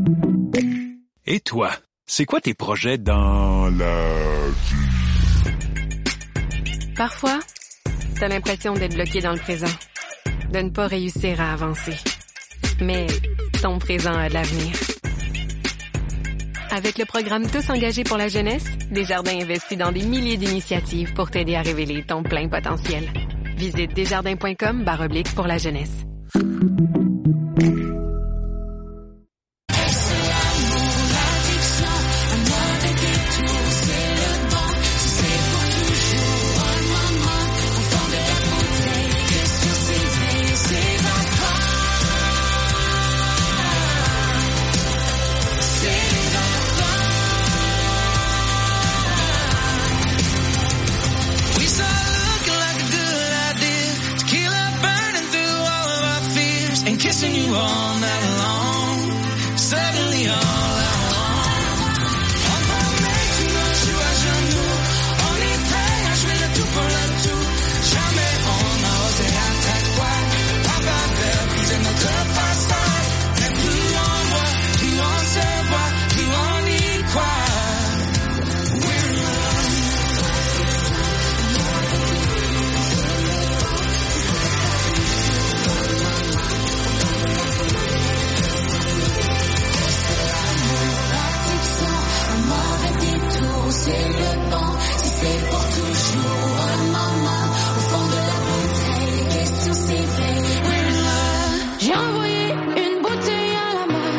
Et toi, c'est quoi tes projets dans la vie? Parfois, t'as l'impression d'être bloqué dans le présent, de ne pas réussir à avancer. Mais ton présent a de l'avenir. Avec le programme Tous engagés pour la jeunesse, Desjardins investit dans des milliers d'initiatives pour t'aider à révéler ton plein potentiel. Visite desjardins.com/pour la jeunesse. Kissing you all night long, suddenly all I want. On promet tout nos jours à genoux, on est prêt à jouer le tout pour le tout. Jamais on n'a osé à ta croix, papa veut briser notre façade. Mais plus on voit, plus on se voit, plus on y croit. We're in love. C'est le bon, si c'est pour toujours un moment au fond de la bouteille, question c'est vrai. We're in love. J'ai envoyé une bouteille à la mer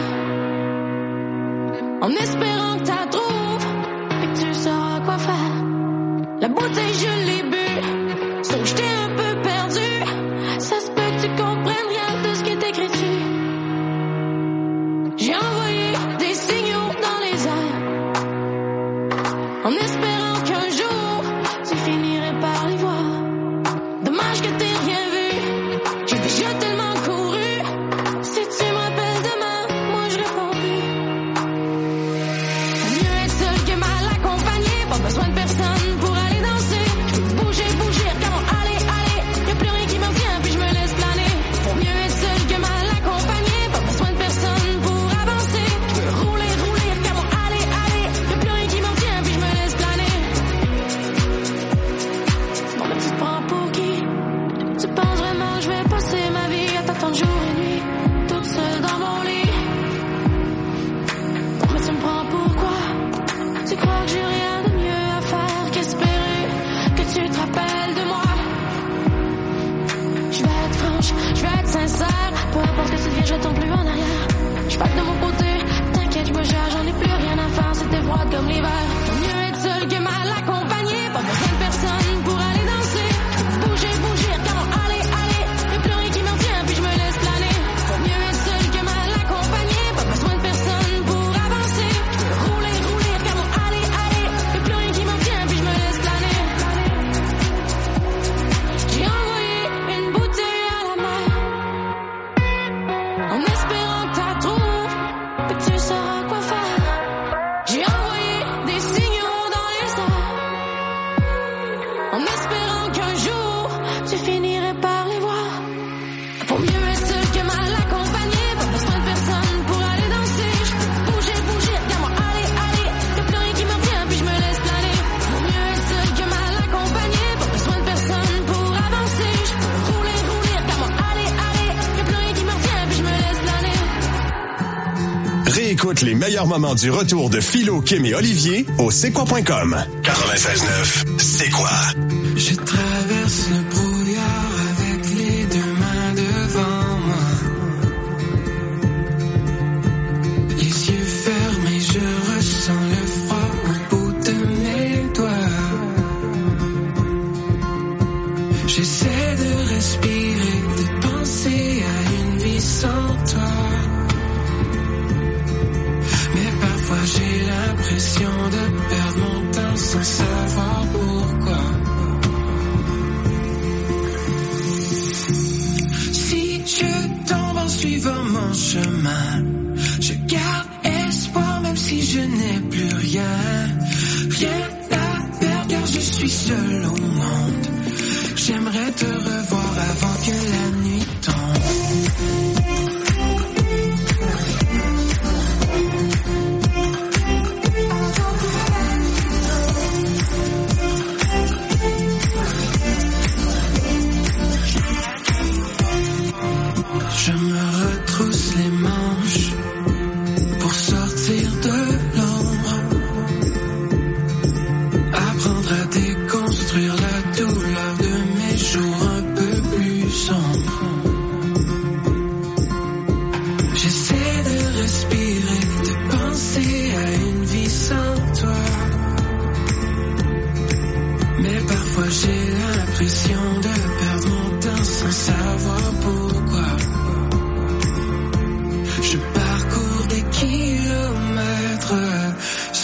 en espérant que t'as trouvé et que tu sauras quoi faire. La bouteille je l'ai bu, sauf que j'étais un peu perdu. Ça se peut que tu comprennes rien de ce qui est écrit dessus. J'ai envoyé des signaux dans les airs en espérant qu'un jour tu finirais par les voir. Dommage que t'aies rien vu, j'ai déjà tellement couru. Si tu me rappelles demain, moi je réponds plus. Mieux être seul que mal accompagné, pas besoin de personne pour aller danser. Je peux bouger, regarde-moi, allez, y'a plus rien qui m'en tient, puis je me laisse planer. Faut mieux être seul que mal accompagné, pas besoin de personne pour avancer. Je peux rouler, regarde-moi, allez, y'a plus rien qui m'en tient, puis je me laisse planer. Bon, mais tu te prends pour qui? Tu penses vraiment que je vais passer ma vie à t'attendre jour et nuit, toute seule dans mon lit? Bon, mais tu me prends pour quoi? Tu crois que j'ai rien de mieux à faire qu'espérer que tu te rappelles de moi? Je vais être franche, je vais être sincère, peu importe ce que tu deviens, je tombe plus en arrière. Je passe de mon côté, t'inquiète, je me gère, j'en ai plus rien à faire, c'était froid comme l'hiver. Faut mieux être seul que mal accompagné, pas besoin de personne pour aller danser. Bouger, regarde-moi, allez, y'a plus rien qui m'en tient, puis je me laisse planer. Faut mieux être seul que mal accompagné, pas besoin de personne pour avancer. Je peux rouler, regarde-moi, allez, y'a plus rien qui m'en tient, puis je me laisse planer. J'ai envoyé une bouteille à la mer en espérant que t'as trouvé, que tu sauras quoi faire. J'ai envoyé des signaux dans les airs en espérant qu'un jour tu finirais par les voir. Faut mieux être seul que mal accompagné, pas besoin de personne pour aller danser. Je peux bouger, regarde-moi, allez, y'a plus rien qui m'en tient, puis je me laisse planer. Faut mieux être seul que mal accompagné, pas besoin de personne pour avancer. Je peux rouler, regarde-moi, allez, y'a plus rien qui m'en tient, puis je me laisse planer. Réécoute les meilleurs moments du retour de Philo, Kim et Olivier au c'est-quoi.com. 96.9, c'est quoi? Je traverse le brouillard avec les deux mains devant moi. Les yeux fermés, je ressens le froid au bout de mes doigts. J'essaie de respirer, de penser à une vie sans toi. Mais parfois j'ai l'impression de perdre mon temps sans savoir pourquoi. Si je tombe en suivant mon chemin, je garde espoir même si je n'ai plus rien. Rien à perdre car je suis seul au monde. J'aimerais te revoir avant que la nuit tombe.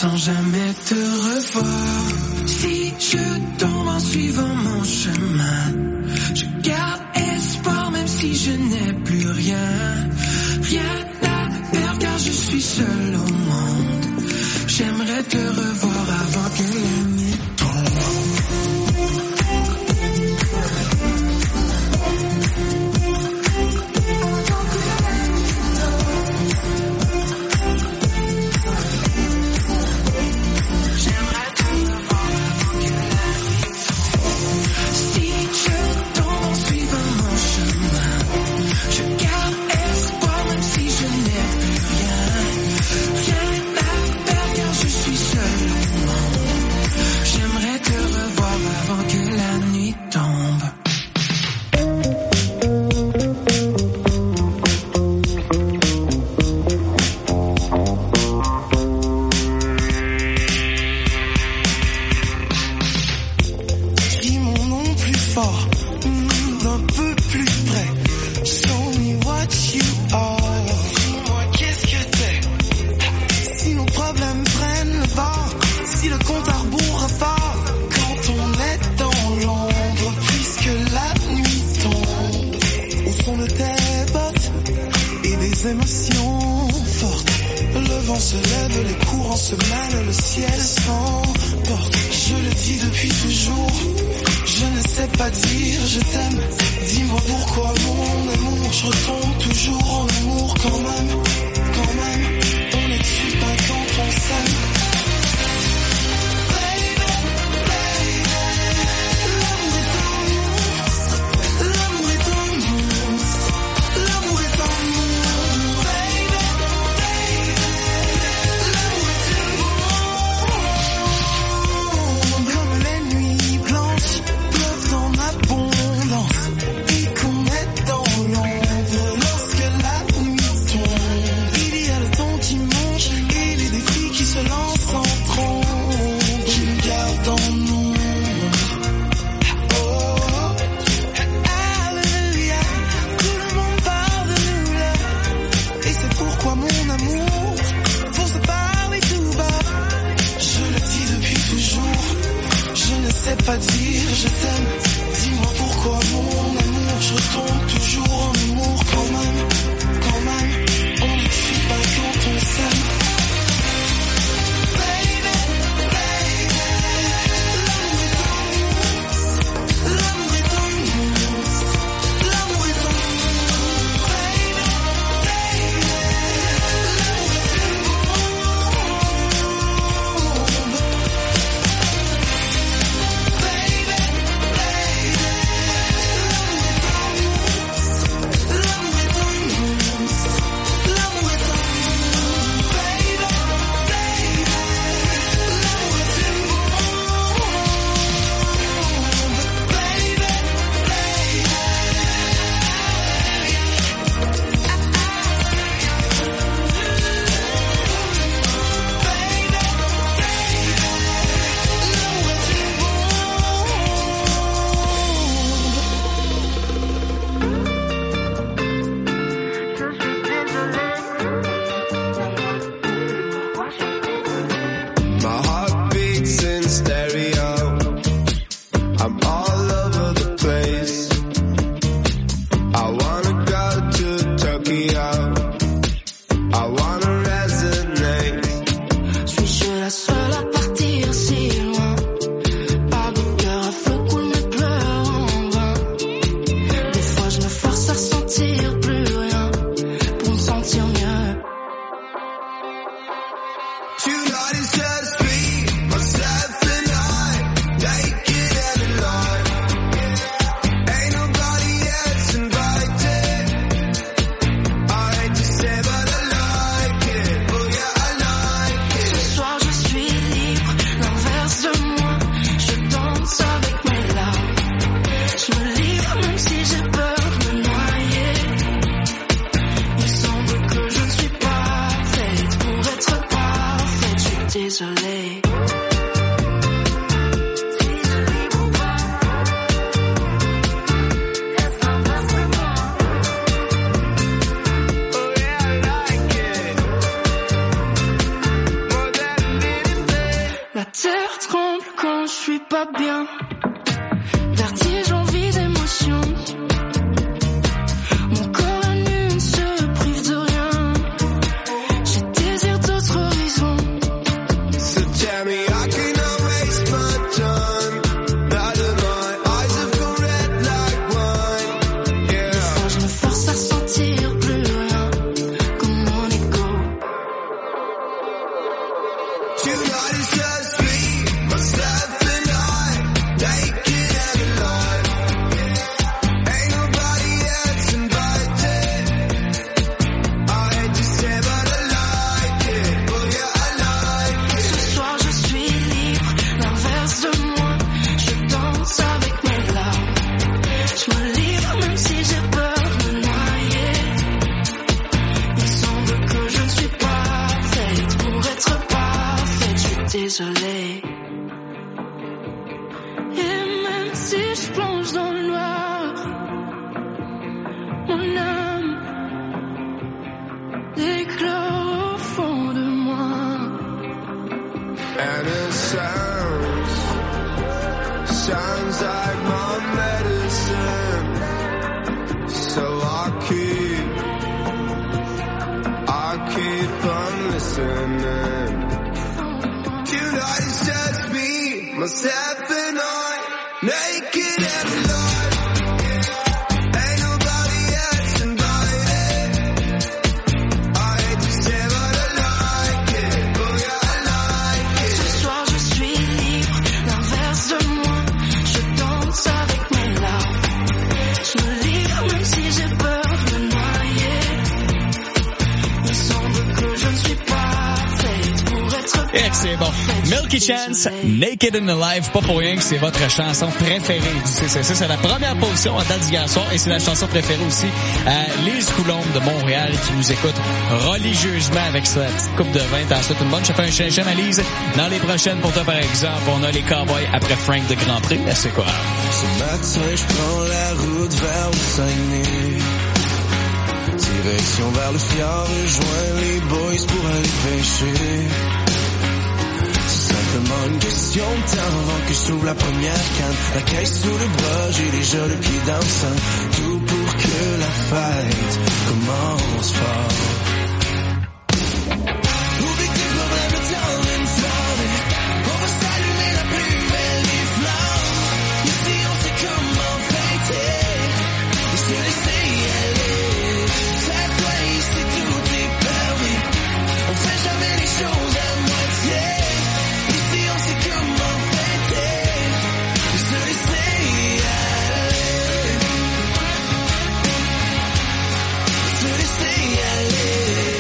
sans jamais te revoir. Si je tombe en suivant mon chemin, je garde espoir même si je n'ai plus rien. Rien à perdre car je suis seul au monde. J'aimerais te revoir avant que la nuit tombe. pas bien. Vertige, envie d'émotion. Mon corps à nu ne se prive de rien. Je désire d'autres horizons. So tell me I cannot waste my time. Now that my eyes have gone red like wine. Yeah. Des fois je me force à sentir plus rien comme mon ego. Tonight is just me, myself and I, naked and alive. Ain't nobody else invited. I hate to say but I like it. Oh yeah, I like it. Ce soir je suis libre, l'inverse de moi. Je danse avec mes larmes. Je me livre même si j'ai peur de me noyer. Il semble que je ne suis pas faite pour être parfaite. Je suis désolée. Et même si je plonge dans le noir, mon âme éclore au fond de moi. And it sounds like my medicine. So I keep on listening. Tonight is just me, myself and I, naked and alive. Ain't nobody else invited. I hate to say but I like it. Oh yeah, I like it. Ce soir je suis libre, l'inverse de moi. Je danse avec mes larmes. Je me livre même si j'ai peur de me noyer. Il semble que je ne suis pas faite pour être Et que c'est bon. Milky Chance, Naked and Alive, pas pour rien que c'est votre chanson préférée du CCC. C'est la première position à date d'hier soir et c'est la chanson préférée aussi à Lise Coulombe de Montréal qui nous écoute religieusement avec sa petite coupe de vin. T'en souhaites une bonne. Je fais un chien à Lise. Dans les prochaines, pour toi par exemple, on a les Cowboys après Frank de Grand Prix. C'est quoi? Ce matin, je prends la route vers le Saguenay. Direction vers le fjord, rejoins les boys pour aller pêcher. C'est simplement une question de temps avant que je trouve la première canne. La caisse sous le bras, j'ai déjà le pied dans le sang. Tout pour que la fête commence fort. Oublie tes problèmes dans une soirée. On va s'allumer la plus belle des flammes. Ici on sait comment fêter et se laisser aller. Cette fois ici tout est permis. On fait jamais les choses à moitié. Ici on sait comment fêter et se laisser aller. Se laisser aller.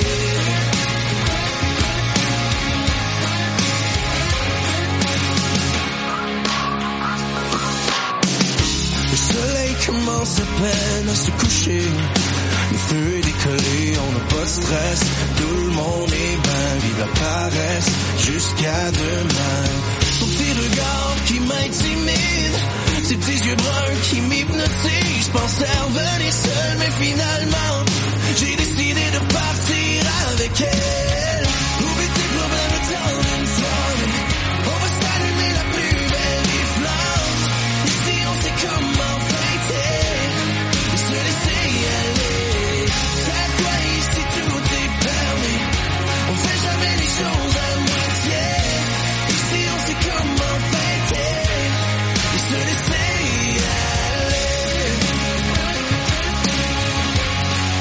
Le soleil commence à peine à se coucher. Le feu est décollé, on n'a pas de stress. Tout le monde est bien, vive la paresse. Jusqu'à demain. Son petit regard qui m'intimide, ses petits yeux bruns qui m'hypnotisent. Je pensais revenir seul, mais finalement j'ai décidé de repartir avec elle. Oublie tes problèmes dans une soirée. On va s'allumer la plus belle des flammes. Ici on sait comment fêter et se laisser aller. Cette fois ici tout est permis. On fait jamais les choses à moitié. Ici on sait comment fêter et se laisser aller.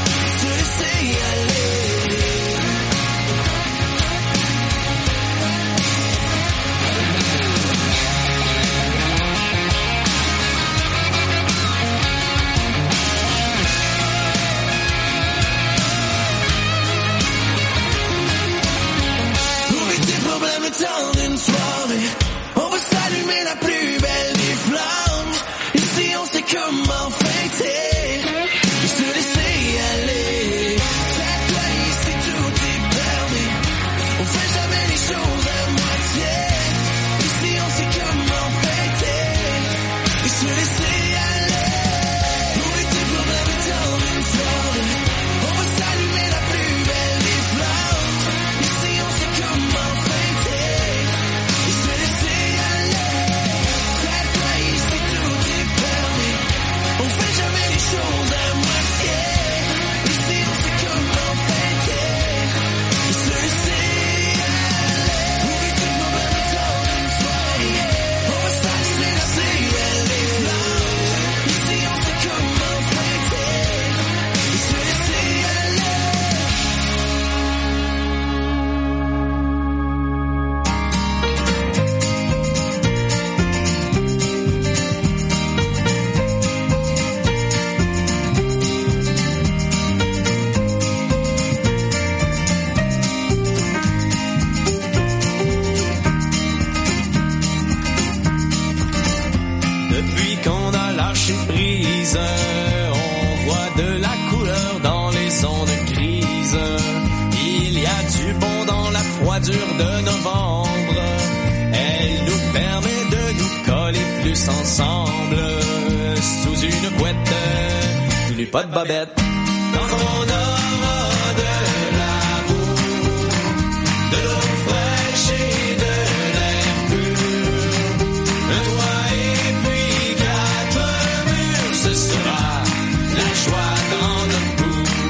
lâcher prise. On voit de la couleur dans les ondes grises. Il y a du bon dans la froidure de novembre. Elle nous permet de nous coller plus ensemble. Sous une couette, plus pas de bobette. Quand on aura de l'amour, de l'eau fraîche et de l'air pur, un toit et puis 4 murs, ce sera la joie dans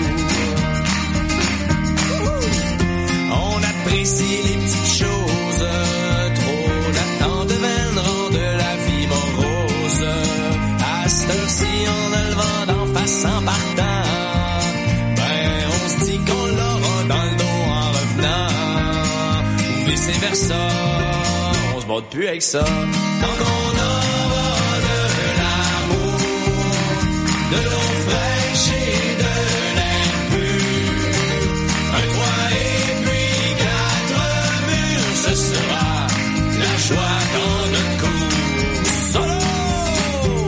notre cour. On apprécie les petites choses, trop d'attente de veine rendent la vie morose. À cette heure-ci, en a le vent d'en face en partant. C'est vers ça, on se bat plus avec ça. Quand on aura de l'amour, de l'eau fraîche et de l'air pur, un toit et puis 4 murs, ce sera la joie dans notre cour. Solo!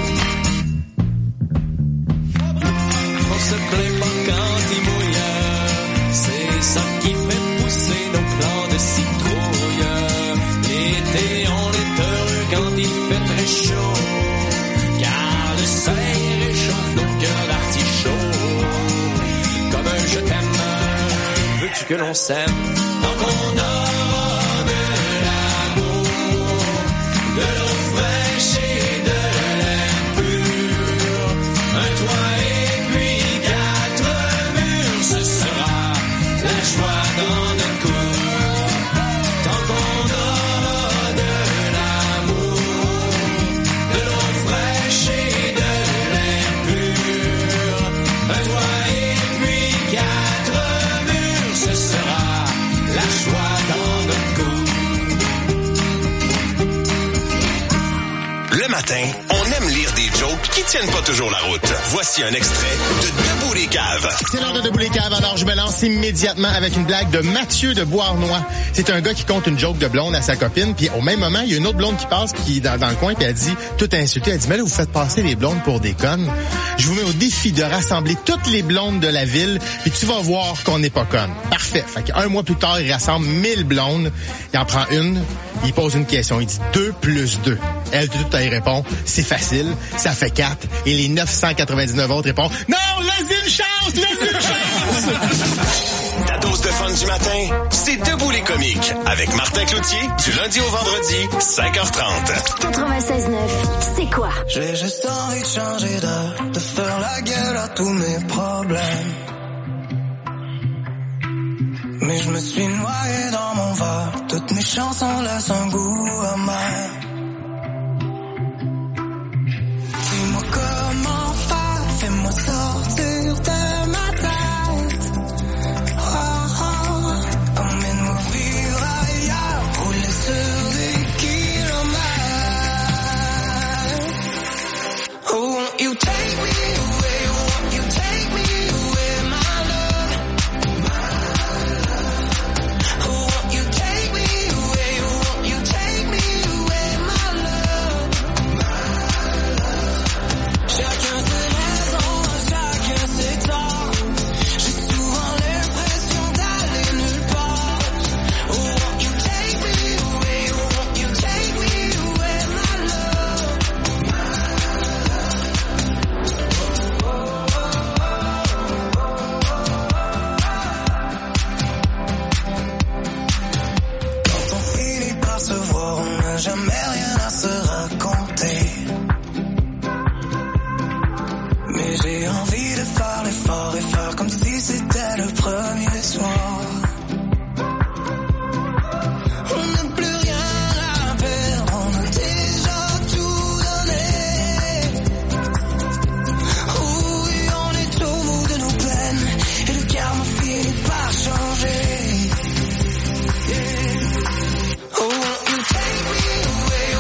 On se plaint pas quand il mouille, c'est ça qui fait pousser nos plants de citrouille. L'été, on est heureux quand il fait très chaud, car le soleil réchauffe nos cœurs d'artichaut. Comme un je t'aime, veux-tu que l'on s'aime? Tant qu'on aura de l'amour, de l'eau fraîche et de l'air pur, un toit et puis 4 murs, ce sera la joie dans notre cour. Tant qu'on aura de l'amour, de l'eau fraîche et de l'air pur, un toit et puis 4 murs, ce sera la joie dans notre cour. Le matin, on aime lire des jokes qui tiennent pas toujours la route. Voici un extrait de Debout les caves. C'est l'heure de Debout les caves, alors je me lance immédiatement avec une blague de Mathieu de Beauharnois. C'est un gars qui compte une joke de blonde à sa copine, puis au même moment, il y a une autre blonde qui passe qui dans le coin, puis elle dit, tout insultée, elle dit, mais là, vous faites passer les blondes pour des connes. Je vous mets au défi de rassembler toutes les blondes de la ville, puis tu vas voir qu'on n'est pas connes. Parfait. Fait qu'un mois plus tard, il rassemble 1000 blondes, il en prend une, il pose une question, il dit 2 plus 2. Elle, tout elle répond, c'est facile, ça fait 4. Et les 999 autres répondent, non, laisse une chance, laisse une chance! Ta dose de fun du matin, c'est Debout les comiques, avec Martin Cloutier, du lundi au vendredi, 5h30. 96.9, c'est quoi? J'ai juste envie de changer d'air, de faire la gueule à tous mes problèmes. Mais je me suis noyé dans mon verre, toutes mes chansons laissent un goût amer. Dis-moi comment faire, fais-moi sortir de ma tête. Oh, oh, emmène-moi vivre ailleurs, rouler sur des kilomètres. Oh, won't you take me away, won't you take me away, my love. Oh, won't you take me away, won't you take me away, my love. Chacun ses raisons, chacun ses torts. J'ai souvent l'impression d'aller nulle part. Oh, won't you take me away, won't you take me away, my love. Quand on finit par se voir, on n'a jamais rien à se raconter. Mais j'ai envie de faire l'effort et faire comme si c'était le premier soir. On n'a plus rien à perdre, on a déjà tout donné. Oh oui, on est au bout de nos peines et le karma finit par changer. Yeah. Oh, won't you take me away,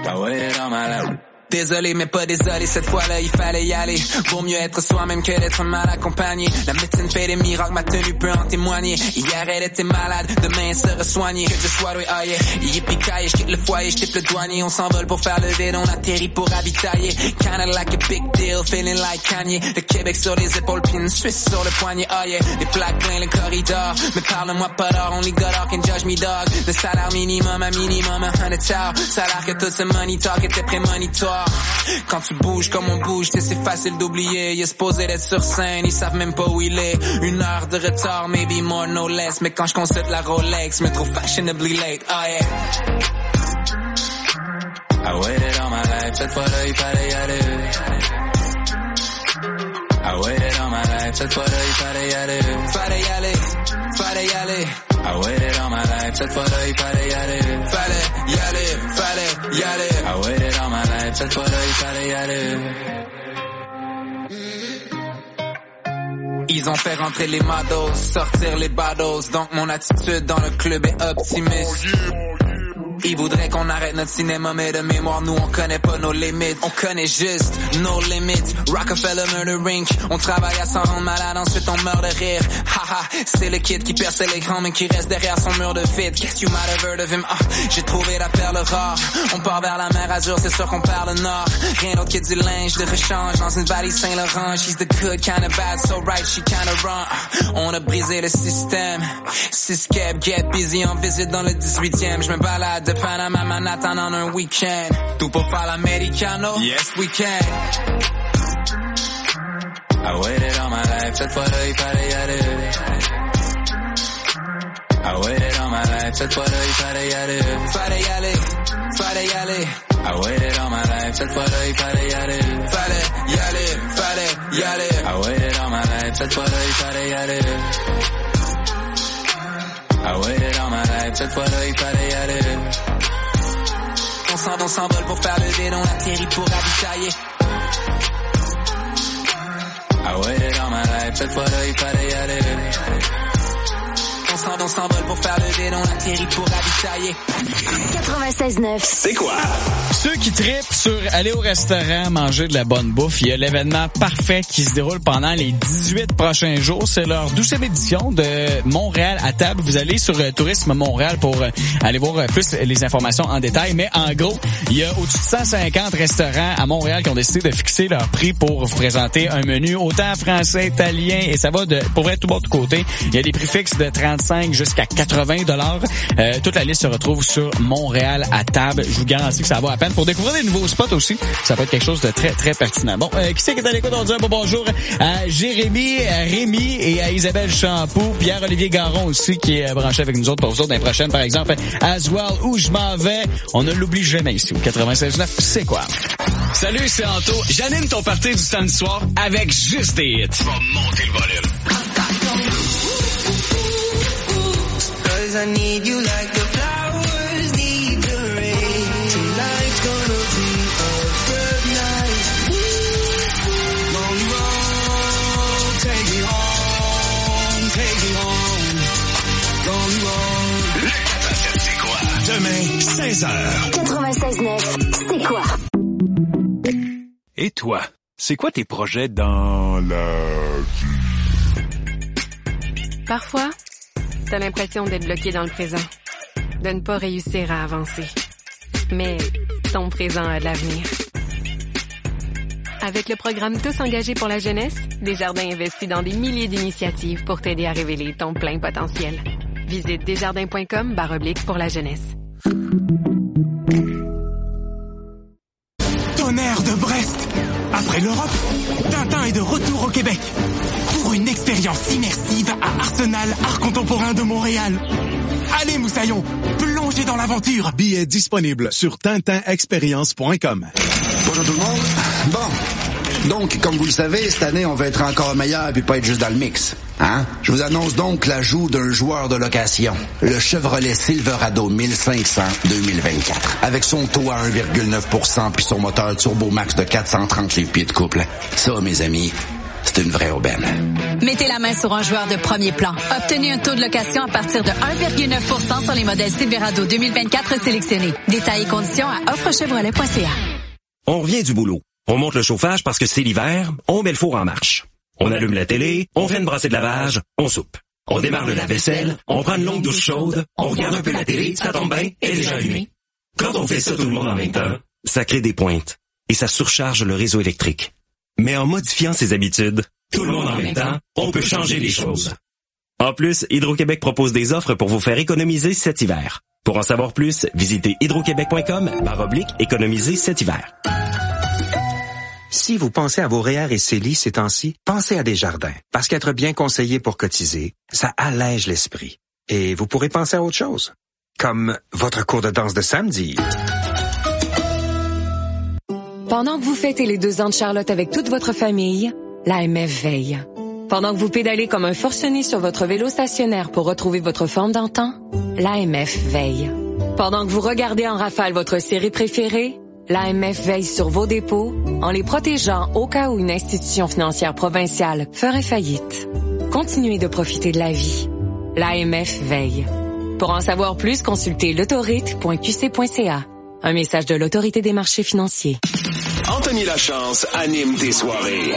I waited all my life. Désolé mais pas désolé, cette fois-là il fallait y aller. Vaut mieux être soi-même que d'être mal accompagné. La médecine fait des miracles, ma tenue peut en témoigner. Hier elle était malade, demain elle sera soignée. Que Dieu soit loué, oh yeah. Yippee-ki-yay, j'quitte le foyer, j'tipe le douanier. On s'envole pour faire le vide, on atterrit pour ravitailler. Kinda like a big deal, feeling like Kanye. Le Québec sur les épaules, puis une Suisse sur le poignet, oh yeah. Les plaques pleins, le corridor. Mais parle-moi pas d'or, only God can judge me dog. Le salaire minimum, un minimum, 100 $. Salaire que tout ce money talk était prémonitoire. Quand tu bouges comme on bouge, tu sais c'est facile d'oublier. Il est supposé d'être sur scène, ils savent même pas où il est. 1 heure de retard, maybe more no less. Mais quand je consulte la Rolex, me trouve fashionably late, oh yeah. I waited all my life, cette fois-là il fallait y aller. I waited all my life, cette fois-là il fallait y aller. Fallait y aller, fallait y aller. I waited all my life, cette fois-là il fallait y aller. Fallait y aller, fallait y aller. I waited all my life, cette fois-là il fallait y aller. Ils ont fait rentrer les mados, sortir les baddos. Donc mon attitude dans le club est optimiste. Ils voudraient qu'on arrête notre cinéma, mais de mémoire, nous, on connaît pas nos limites. On connaît juste nos limites. Rockefeller Murder Inc. On travaille à s'en rendre malade, ensuite on meurt de rire. Haha, c'est le kid qui perce l'écran, mais qui reste derrière son mur de vide. Guess you might have heard of him. J'ai trouvé la perle rare. On part vers la mer Azur, c'est sûr qu'on perd le nord. Rien d'autre que du linge de rechange dans une valise Saint-Laurent. She's the good kind of bad, so right, she kind of wrong. On a brisé le système. Siskeb, get busy en visite dans le 18e. Je me balade de Panama, Manhattan en un week-end. Tout pour faire l'americano? Yes, we can. I waited all my life, cette fois-là il fallait y aller. I waited all my life, cette fois-là il fallait y aller. Fallait y aller, fallait y aller. I waited all my life, cette fois-là il fallait y aller. Fallait y aller, fallait y aller. I waited all my life, cette fois-là il fallait y aller. I waited all my life, cette fois-là il fallait y aller. On s'envole pour faire le vide, on atterrit pour ravitailler. I waited all my life, cette fois-là il fallait y aller. On s'envole pour faire le vide, on atterrit pour ravitailler. 96.9. C'est quoi? Ceux qui trippent sur aller au restaurant, manger de la bonne bouffe, il y a l'événement parfait qui se déroule pendant les 18 prochains jours. C'est leur 12e édition de Montréal à table. Vous allez sur Tourisme Montréal pour aller voir plus les informations en détail. Mais en gros, il y a au-dessus de 150 restaurants à Montréal qui ont décidé de fixer leur prix pour vous présenter un menu autant français, italien, et ça va pour vrai tout bas de côté. Il y a des prix fixes de 35 jusqu'à 80 $. Toute la liste se retrouve sur Montréal à table. Je vous garantis que ça vaut la peine. Pour découvrir des nouveaux spots aussi, ça peut être quelque chose de très, très pertinent. Bon, qui c'est qui est à l'écoute? On dit un bon bonjour à Jérémy, à Rémi et à Isabelle Champoux. Pierre-Olivier Garon aussi qui est branché avec nous autres pour vous autres dans les prochaines, par exemple, As Well, Où je m'en vais. On ne l'oublie jamais ici au 96.9. C'est quoi? Salut, c'est Anto. J'anime ton party du samedi soir avec juste des hits. Va monter le volume. Cause I need you like the flowers need the rain. Tonight's gonna be a good night. Long road, take me home, take me home. Long road. C'est quoi? Demain, 16h. 96.9. C'est quoi? Et toi, c'est quoi tes projets dans la vie? Parfois, t'as l'impression d'être bloqué dans le présent, de ne pas réussir à avancer. Mais ton présent a de l'avenir. Avec le programme Tous engagés pour la jeunesse, Desjardins investit dans des milliers d'initiatives pour t'aider à révéler ton plein potentiel. Visite desjardins.com/pour la jeunesse. Tonnerre de Brest. Après l'Europe, Tintin est de retour au Québec. Pour une expérience immersive à Arsenal Art Contemporain de Montréal. Allez Moussaillon, plongez dans l'aventure. Billets disponibles sur tintinexperience.com. Bonjour tout le monde. Bon. Donc, comme vous le savez, cette année, on va être encore meilleur puis pas être juste dans le mix. Hein? Je vous annonce donc l'ajout d'un joueur de location. Le Chevrolet Silverado 1500 2024. Avec son taux à 1,9% puis son moteur Turbo Max de 430 pieds de couple. Ça, mes amis, c'est d'une vraie aubaine. Mettez la main sur un joueur de premier plan. Obtenez un taux de location à partir de 1,9% sur les modèles Silverado 2024 sélectionnés. Détails et conditions à offrechevrolet.ca. On revient du boulot. On monte le chauffage parce que c'est l'hiver, on met le four en marche. On allume la télé, on fait une brassée de lavage, on soupe. On démarre le lave-vaisselle, on prend une longue douche chaude, on regarde un peu la télé, ça tombe bien, elle est déjà allumée. Quand on fait ça tout le monde en même temps, ça crée des pointes et ça surcharge le réseau électrique. Mais en modifiant ses habitudes, tout le monde en même temps, on peut changer les choses. En plus, Hydro-Québec propose des offres pour vous faire économiser cet hiver. Pour en savoir plus, visitez hydroquebec.com/économiser cet hiver. Si vous pensez à vos REER et CELI ces temps-ci, pensez à Desjardins. Parce qu'être bien conseillé pour cotiser, ça allège l'esprit. Et vous pourrez penser à autre chose. Comme votre cours de danse de samedi. Pendant que vous fêtez les 2 ans de Charlotte avec toute votre famille, l'AMF veille. Pendant que vous pédalez comme un forcené sur votre vélo stationnaire pour retrouver votre forme d'antan, l'AMF veille. Pendant que vous regardez en rafale votre série préférée, l'AMF veille sur vos dépôts en les protégeant au cas où une institution financière provinciale ferait faillite. Continuez de profiter de la vie. L'AMF veille. Pour en savoir plus, consultez l'autorite.qc.ca. Un message de l'Autorité des marchés financiers. Anthony Lachance anime tes soirées.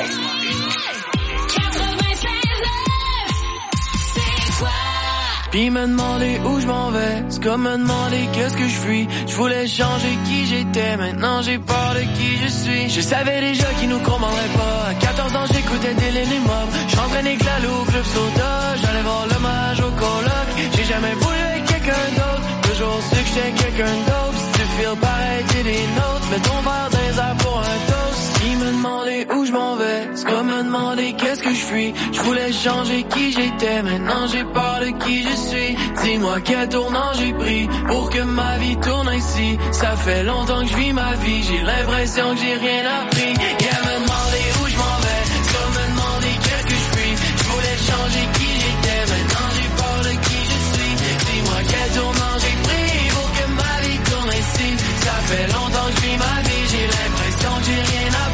Puis me demander où je m'en vais, c'est comme me demander qu'est-ce que je fuis. Je voulais changer qui j'étais, maintenant j'ai peur de qui je suis. Je savais déjà qu'ils nous comprendraient pas. À 14 ans j'écoutais Dylan et Mob. J'entraînais avec Lalo au club soda. J'allais voir l'hommage au coloc. J'ai jamais voulu être quelqu'un d'autre. Toujours su que j'étais quelqu'un d'autre. Si tu feels pareil t'es des nôtres. Mets ton verre dans les airs pour un toast. Ils me demandaient où je m'en vais, c'est comme me demander qu'est-ce que je fuis. Je voulais changer qui j'étais, maintenant j'ai peur de qui je suis. Dis-moi quel tournant j'ai pris pour que ma vie tourne ici. Ça fait longtemps que je vis ma vie, j'ai l'impression que j'ai rien appris. Yeah, me demander où je m'en vais, c'est comme me demander qu'est-ce que je fuis. Je voulais changer qui j'étais, maintenant j'ai peur de qui je suis. Dis-moi quel tournant j'ai pris pour que ma vie tourne ici. Ça fait longtemps que je vis ma vie, j'ai l'impression que j'ai rien appris.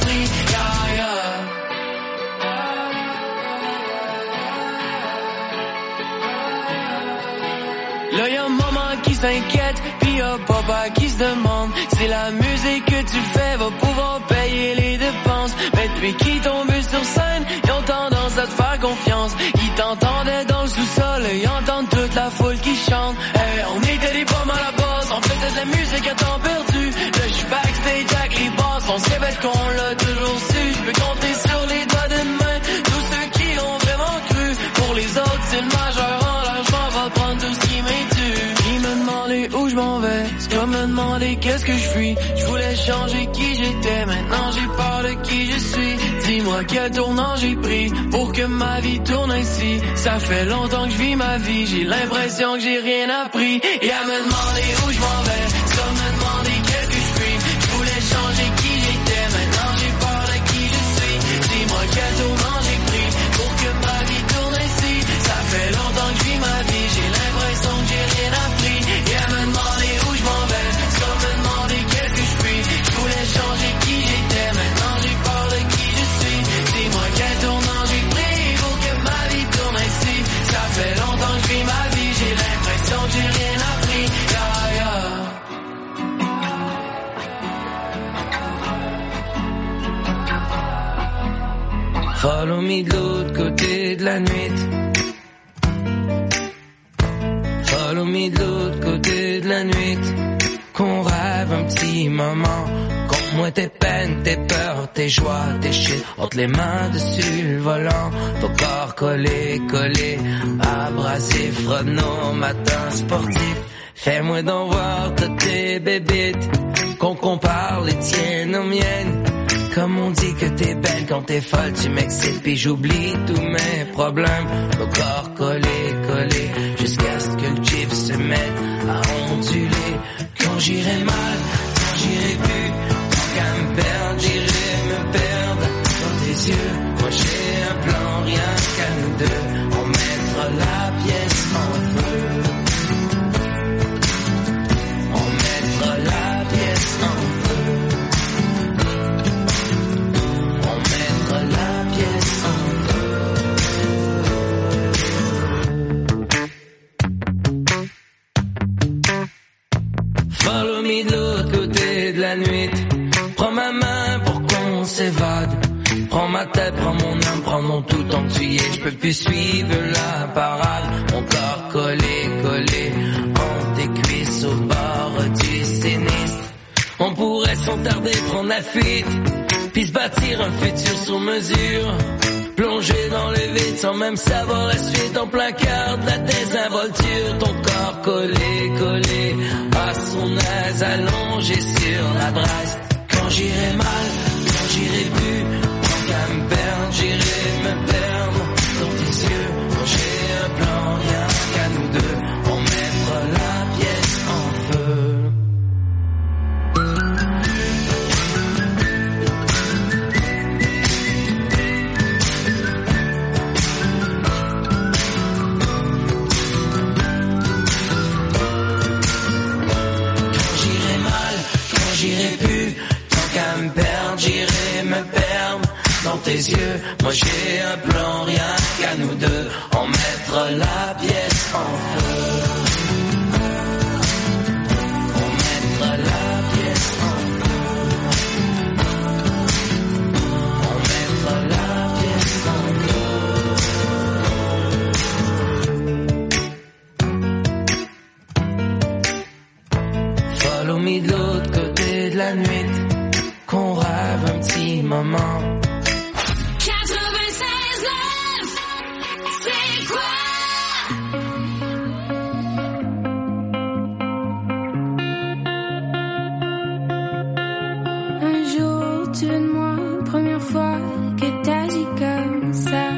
Là y'a maman qui s'inquiète, pis y'a papa qui se demande si la musique que tu fais va pouvoir payer les dépenses. Mais depuis qu'ils tombent sur scène, ils ont tendance à te faire confiance. Ils t'entendaient dans le sous-sol, ils entendent toute la foule qui chante. Hey, on était des pommes à la base, on faisait de la musique à temps perdu. Là j'suis backstage avec les boss, on se répète qu'on l'a toujours su. J'peux compter sur les doigts de main tous ceux qui ont vraiment cru. Pour les autres c'est le majeur en l'argent, va prendre tout ce qui m'est dû. Ils me demandaient où je m'en vais, c'est comme me demander qu'est-ce que je fuis. Je voulais changer qui j'étais, maintenant j'ai peur de qui je suis. Dis-moi quel tournant j'ai pris pour que ma vie tourne ici. Ça fait longtemps que je vis ma vie, j'ai l'impression que j'ai rien appris. Et à me demander où je m'en vais, c'est comme me demander qu'est-ce que je fuis. Je voulais changer qui j'étais, maintenant j'ai peur de qui je suis. Dis-moi quel tournant j'ai pris pour que ma vie tourne ici. Ça fait longtemps que je vis ma vie, j'ai l'impression que j'ai rien appris. Et à me demander où je m'en vais, c'est comme me demander qu'est-ce que je suis. Je voulais changer qui j'étais, maintenant j'ai peur de qui je suis. Dis-moi quel tournant j'ai pris pour que ma vie tourne ici. Ça fait longtemps que je vis ma vie, j'ai l'impression que j'ai rien appris. Yeah, yeah. Follow me de l'autre côté de la nuit. Follow me de l'autre côté de la nuit. Qu'on rêve un petit moment. Conte-moi tes peines, tes peurs, tes joies, tes shit. Entre les mains dessus le volant. Ton corps collé, collé. Abrasif, nos matins sportifs. Fais-moi donc voir toutes tes bébites. Qu'on compare les tiennes aux miennes. Comme on dit que t'es belle quand t'es folle, tu m'excites puis j'oublie tous mes problèmes. Nos corps collés, collés, jusqu'à ce que le chip se mette à onduler. Quand j'irai mal, quand j'irai plus, tant qu'à me perdre, j'irai me perdre dans tes yeux. Moi j'ai un plan, rien qu'à nous deux, on mettra la pièce en feu. On mettra la pièce en feu. La pièce en me de l'autre côté de la nuit. Prends ma main pour qu'on s'évade. Prends ma tête, prends mon âme, prends mon tout tant que tu y es. Je peux plus suivre la parade. Mon corps collé, collé entre tes cuisses au bord du sinistre. On pourrait sans tarder prendre la fuite, puis se bâtir un futur sur mesure. Plonger dans le vide sans même savoir la suite. En plein cœur de la désinvolture. Ton corps collé, collé à son aise, allongé sur la brasse. Quand j'irai mal, quand j'irai plus, tant qu'à me perdre, j'irai me perdre dans tes yeux. Quand j'ai un plan, rien qu'à nous deux, on mettra la pièce en feu. J'irai plus, tant qu'à me perdre, j'irai me perdre dans tes yeux. Moi j'ai un plan, rien qu'à nous deux, on mettra la pièce en feu. On mettra la pièce en feu. On mettra la pièce en feu. Follow me de l'autre côté de la nuit, qu'on rêve un petit moment. 96.9, c'est quoi? Un jour tu veux de moi, première fois que t'agis comme ça.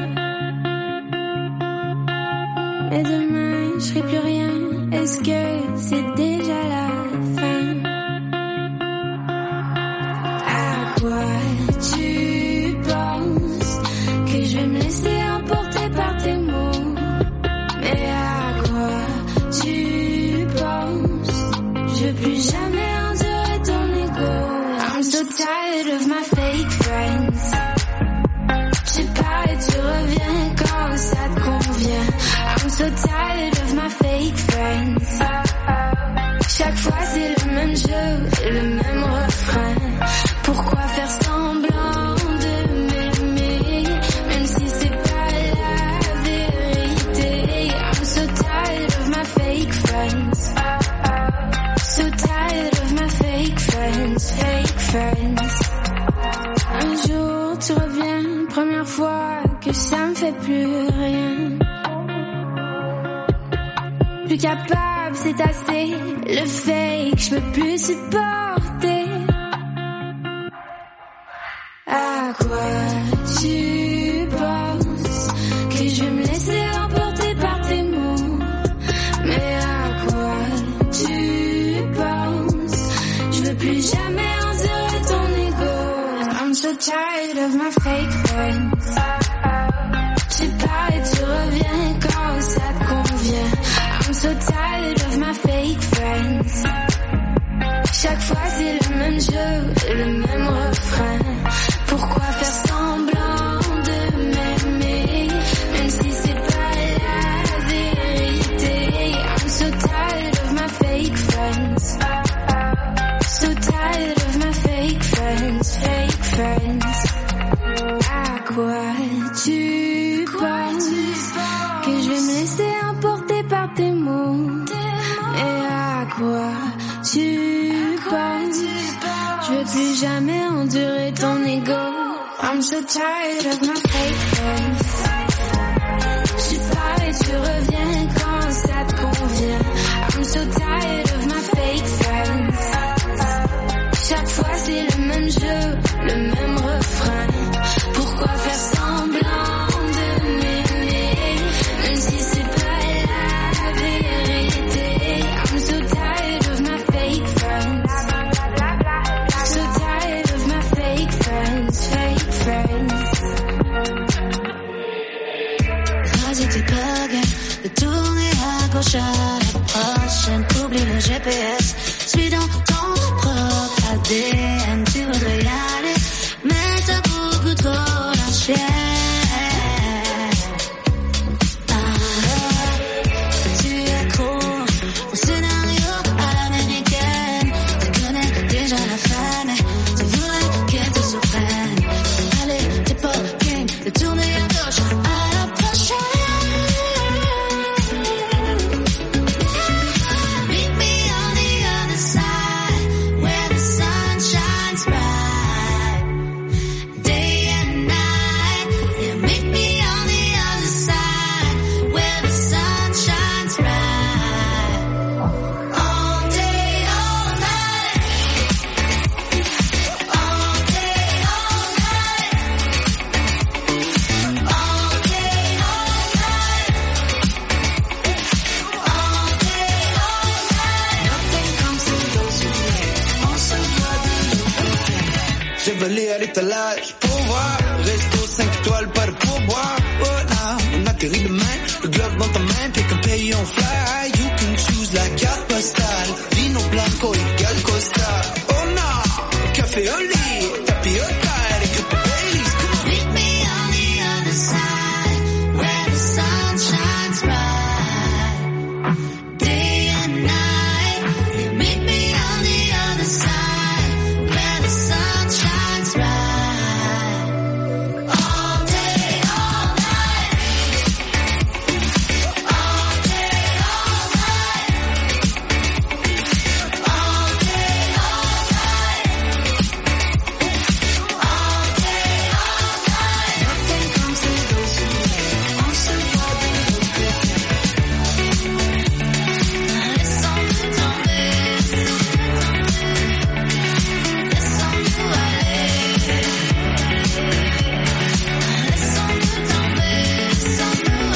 Mais demain je serai plus rien, est-ce que c'est déjà la fin? À quoi tu penses que je vais me laisser emporter par tes mots? Mais à quoi tu penses? Je veux plus jamais endurer ton ego. I'm so tired of my fake friends. Je sais pas et tu reviens quand ça te convient. I'm so tired of my fake friends. Chaque fois c'est le même jeu, le même refrain. Pourquoi faire semblant de m'aimer, même si c'est pas la vérité? I'm so tired of my fake friends. So tired of my fake friends, fake friends. Un jour tu reviens, première fois que ça me fait plus rien. Plus capable, c'est assez. Le fake, je peux plus supporter. À quoi tu penses que je vais me laisser emporter par tes mots? Mais à quoi tu penses? Je veux plus jamais endurer ton ego. I'm so tired of my fake friends. Je sais pas et tu reviens quand ça te convient. I'm so tired of my fake friends. Chaque fois c'est le même jeu, le même refrain. Pourquoi faire semblant de m'aimer, même si c'est pas la vérité? I'm so tired of my fake friends. So tired of my fake friends, fake friends. À quoi tu penses que je vais me laisser emporter par tes mots? Et à quoi tu penses? Je veux plus jamais endurer ton ego. I'm so tired of my fake friends. Je sais pas et tu reviens quand ça te convient. I'm so tired of my fake friends. Chaque fois c'est le même jeu, le même refrain. Pourquoi faire semblant de m'aimer, même si c'est pas la vérité? I'm so tired of my fake friends. So tired of my fake friends, fake friends. Vas-y tu peux de tourner à gauche à la prochaine. Oublie le Chevalier à l'étalage pour voir. Resto 5 étoiles, pas de pourboire. Oh non, on atterrit demain. Le globe dans ta main, pick un pays on fly. You can choose la carte postale. Vino blanco égale Costa. Oh non, café au lit, tapis au taille, les crêpes Baileys. Come on. Meet me on the other side, where the sun shines bright, day and night. Meet me on the other side, where the sun shines bright, all day, all night, all day, all night, all day, all night, all day, all night. Nothing comes to those who wait. On se voit de l'autre côté. Laissons-nous tomber, laissons-nous aller. Laissons-nous tomber, laissons-nous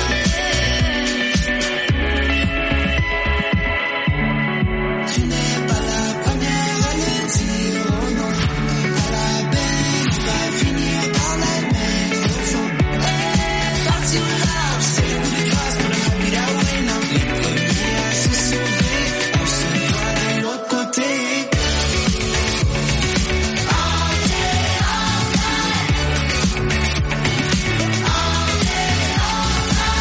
aller. Tu n'es pas la première à le dire, oh non. Pas la peine, tu vas finir par l'admettre. Partir au large, c'est le coup de grâce pour la vie d'Awena. Les premiers à se sauver, on se voit de l'autre côté. All day, all night, all day, all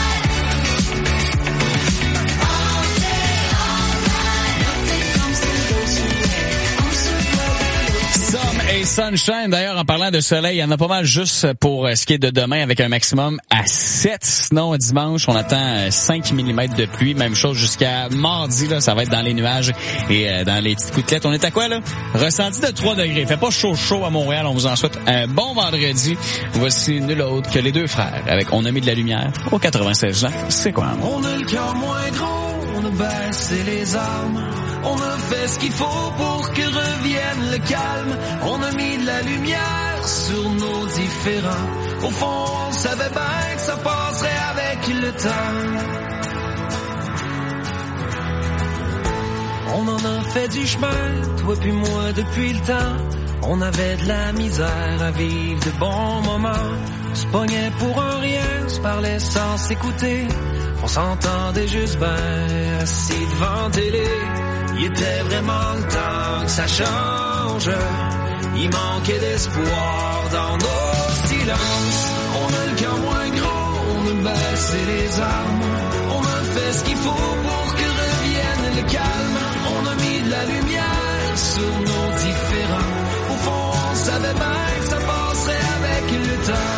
night, nothing comes to those who wait. On se voit de l'autre côté. Some et Sunshine. D'ailleurs, en parlant de soleil, il y en a pas mal juste pour ce qui est de demain avec un maximum à 7. Sinon, dimanche, on attend 5 mm de pluie. Même chose jusqu'à mardi, là, ça va être dans les nuages et dans les petites gouttelettes. On est à quoi, là? Ressenti de 3 degrés. Fait pas chaud à Montréal. On vous en souhaite un bon vendredi. Voici nul autre que les deux frères avec On a mis de la lumière au 96 ans. C'est quoi? On a le cœur moins gros, on a baissé les armes. On a fait ce qu'il faut pour que revienne le calme. On a mis de la lumière sur nos différends. Au fond, on savait bien que ça passerait avec le temps. On en a fait du chemin, toi puis moi depuis le temps. On avait de la misère à vivre de bons moments. On se pognait pour un rien, se parlait sans s'écouter. On s'entendait juste ben assis devant télé. Il était vraiment le temps que ça change. Il manquait d'espoir dans nos silences. On a le cœur moins gros, on a baissé les armes. On a fait ce qu'il faut pour que revienne le calme. On a mis de la lumière sur nos différends. Au fond, on savait bien que ça passerait avec le temps.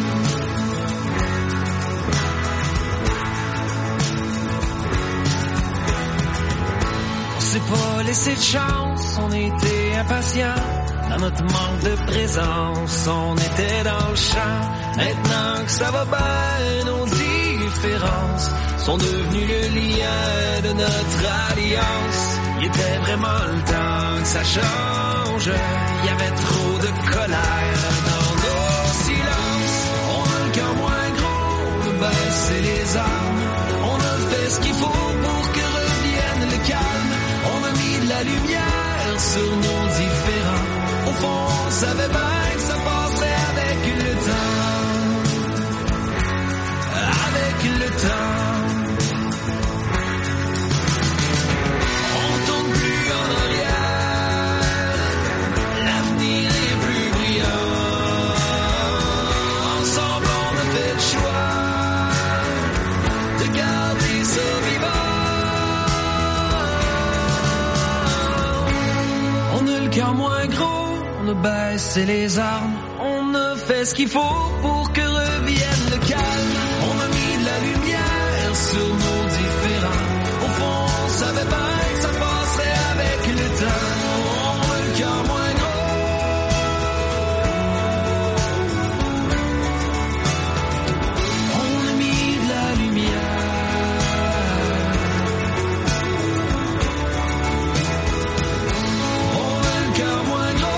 On s'est pas laissé de chance, on était impatients. Dans notre manque de présence, on était dans le champ. Maintenant que ça va bien, nos différences sont devenues le lien de notre alliance. Il était vraiment le temps que ça change. Il y avait trop de colère dans nos silences. On a le cœur moins gros, on a baissé les armes. On a fait ce qu'il faut pour que revienne le calme. On a mis de la lumière sur nos différends. Au fond, on savait bien que ça passerait avec le temps. Avec le temps. On tourne plus en arrière. L'avenir est plus brillant. Ensemble, on a fait le choix de garder ça vivant. On a le cœur moins gros. On a baissé les armes, on a fait ce qu'il faut pour que revienne le calme. On a mis de la lumière sur nos différends. Au fond, on savait bien que ça passerait avec le temps. On a le cœur moins gros. On a mis de la lumière. On a le cœur moins gros.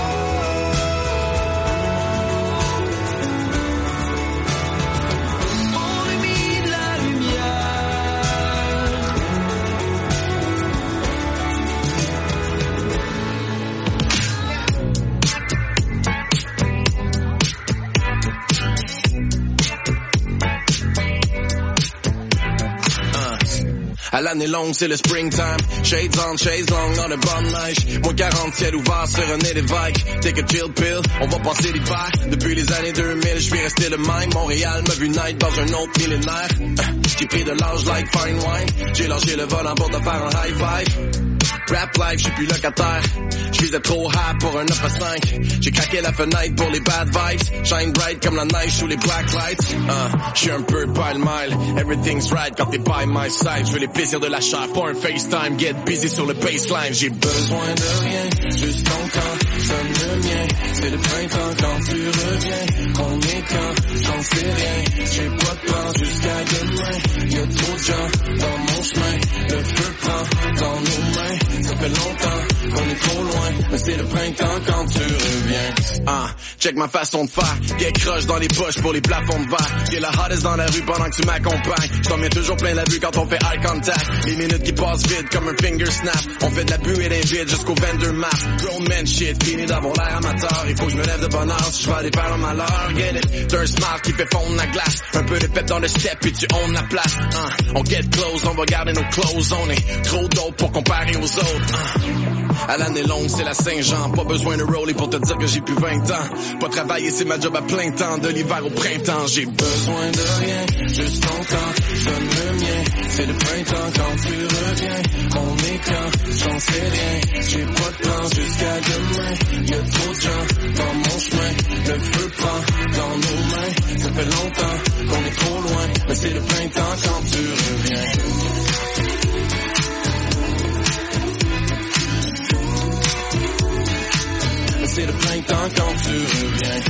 À l'année longue, c'est le springtime. Shades on, shades long, on a bonne neige. Moins 40, ciel ouvert sur René Lévesque. Take a chill pill, on va passer l'hiver. Depuis les années 2000, je suis resté le même. Montréal m'a vu naître dans un autre millénaire. J'ai pris de l'âge like fine wine. J'ai lâché le volant pour te faire un high five. Rap life, j'suis plus locataire. J'visais trop high pour un 9 à 5. J'ai craqué la fenêtre pour les bad vibes. Shine bright comme la neige sous les black lights. J'suis un peu pile-mile. Everything's right quand t'es by my side. J'veux les plaisirs de la chair, pas un FaceTime. Get busy sur le baseline. J'ai besoin de rien, juste ton temps, sonne le mien. C'est le printemps quand tu reviens. On est quand, j'en sais rien. J'ai pas de plan jusqu'à demain. Y'a trop de gens dans mon chemin. Le feu prend dans nos mains. Ça fait longtemps qu'on est trop loin, mais c'est le printemps quand tu reviens. Check ma façon de faire, bien croche dans les poches pour les plafonds de verre. T'es la hottest dans la rue pendant que tu m'accompagnes. J't'en mets toujours plein la vue quand on fait eye contact. Les minutes qui passent vite comme un finger snap. On fait de la buée d'invite jusqu'au vendor map. Grown man shit, fini d'avoir l'air amateur. Il faut que je me lève de bonne heure si je vais aller faire un malheur. Get it, t'as un smile qui fait fondre la glace. Un peu de pep dans le step puis tu own la place. On get close, on va garder nos clothes. On est trop dope pour comparer aux autres. À l'année longue, c'est la Saint-Jean. Pas besoin de roller pour te dire que j'ai plus 20 ans. Pas travailler, c'est ma job à plein temps. De l'hiver au printemps, j'ai besoin de rien. Juste ton temps, sonne le mien. C'est le printemps quand tu reviens. On est quand, j'en sais rien. J'ai pas de plan jusqu'à demain. Y'a trop de gens dans mon chemin. Le feu prend dans nos mains. Ça fait longtemps qu'on est trop loin. Mais c'est le printemps quand tu reviens. C'est le printemps quand tu reviens.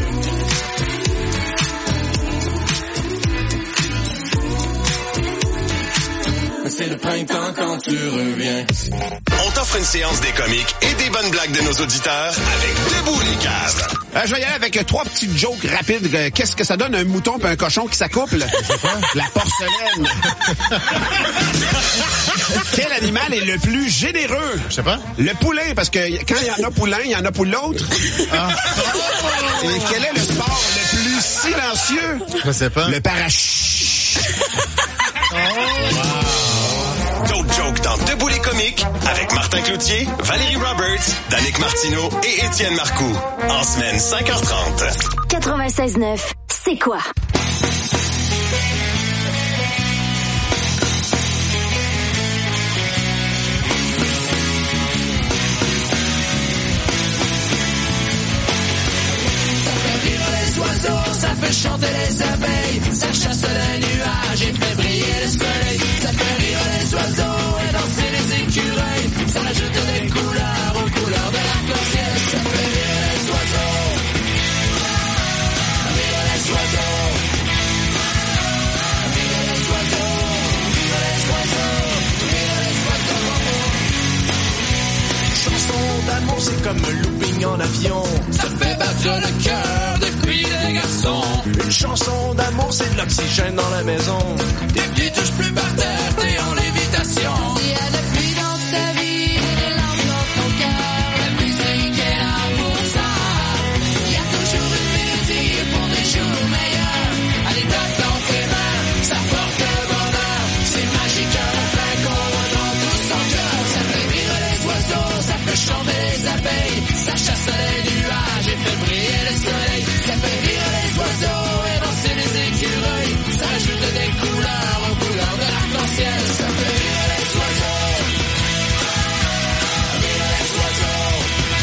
C'est le printemps quand tu reviens. On t'offre une séance des comiques et des bonnes blagues de nos auditeurs avec Debout les caves. Je vais y aller avec 3 petites jokes rapides. Qu'est-ce que ça donne un mouton et un cochon qui s'accouplent? La porcelaine. Quel animal est le plus généreux? Je sais pas. Le poulain, parce que quand il y en a poulain, il y en a pour l'autre. Et quel est le sport le plus silencieux? Je sais pas. Le parachute. D'autres jokes dans Debout les comiques avec Martin Cloutier, Valérie Roberts, Danick Martineau et Étienne Marcoux. En semaine 5h30. 96.9, c'est quoi? Ça fait chanter les abeilles, ça chasse les nuages et fait briller le soleil. Ça fait rire les oiseaux et danser les écureuils. Ça rajoute des couleurs aux couleurs de l'arc-en-ciel. Ça fait rire les oiseaux, rire les oiseaux, rire les oiseaux, rire les oiseaux, rire les oiseaux. Chanson d'amour, c'est comme un looping en avion. Ça fait battre le cœur des filles et des garçons. Une chanson d'amour, c'est de l'oxygène dans la maison. Des pieds touchent plus par terre, t'es en lévitation. S'il y a de la pluie dans ta vie, des larmes dans ton cœur, la musique est là pour ça. Il y a toujours une mélodie pour des jours meilleurs. Allez, tape dans tes mains, ça porte le bonheur. C'est magique à la fin qu'on voit dans tout son cœur. Ça fait rire les oiseaux, ça fait chanter les abeilles. Ça chasse les nuages et fait briller le soleil. Ça fait rire les oiseaux et danser les écureuils. Ça ajoute des couleurs aux couleurs de l'arc-en-ciel. Ça fait rire les oiseaux, rire les oiseaux,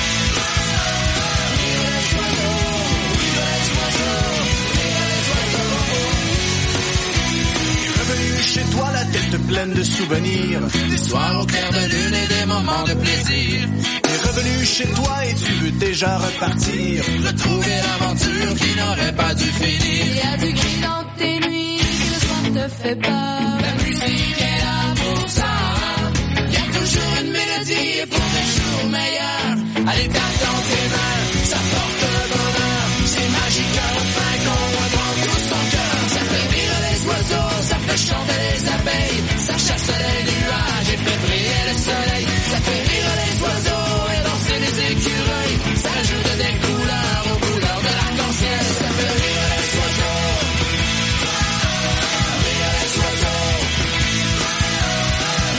rire les oiseaux, rire les oiseaux, rire les oiseaux. Revenu chez toi, la tête pleine de souvenirs. Des soirs au clair de lune et des moments de plaisir. T'es revenu chez toi et tu veux déjà repartir. Retrouver l'aventure qui n'aurait pas dû finir. Il y a du gris dans tes nuits, le soir te fait peur. La musique est là pour ça. Il y a toujours une mélodie pour des jours meilleurs. Allez, tape dans tes mains, ça porte le bonheur. C'est magique à la fin qu'on voit dans tout son cœur. Ça fait rire les oiseaux, ça fait chanter les abeilles. Ça chasse les nuages et fait briller le soleil. Ça fait rire les oiseaux et danser les écureuils. Ça ajoute des couleurs aux couleurs de l'arc-en-ciel. Ça fait rire les oiseaux, rire les oiseaux, rire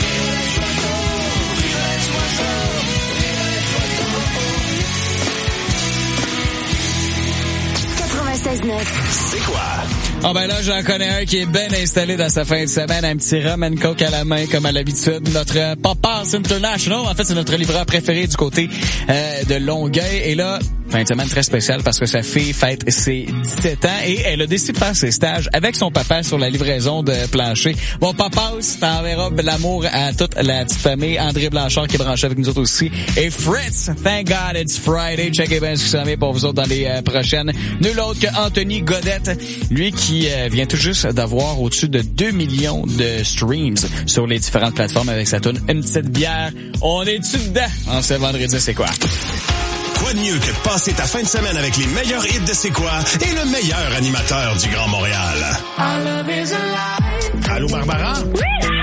C'est quoi? Ah ben là, j'en connais un qui est bien installé dans sa fin de semaine, un petit rum and coke à la main comme à l'habitude. Notre Papa's International, en fait, c'est notre livreur préféré du côté de Longueuil. Et là, fin de semaine très spéciale parce que sa fille fête ses 17 ans et elle a décidé de faire ses stages avec son papa sur la livraison de plancher. Bon, Papa's, t'enverras de l'amour à toute la petite famille. André Blanchard qui est branché avec nous autres aussi. Et Fritz, thank God it's Friday. Checkez bien ce qui s'en vient pour vous autres dans les prochaines. Nul autre que Anthony Godette, lui qui vient tout juste d'avoir au-dessus de 2 millions de streams sur les différentes plateformes avec sa tune Une petite bière. On est-tu dedans? En ce vendredi, c'est quoi? Quoi de mieux que de passer ta fin de semaine avec les meilleurs hits de C'est quoi et le meilleur animateur du Grand Montréal? Allô, Barbara? Oui!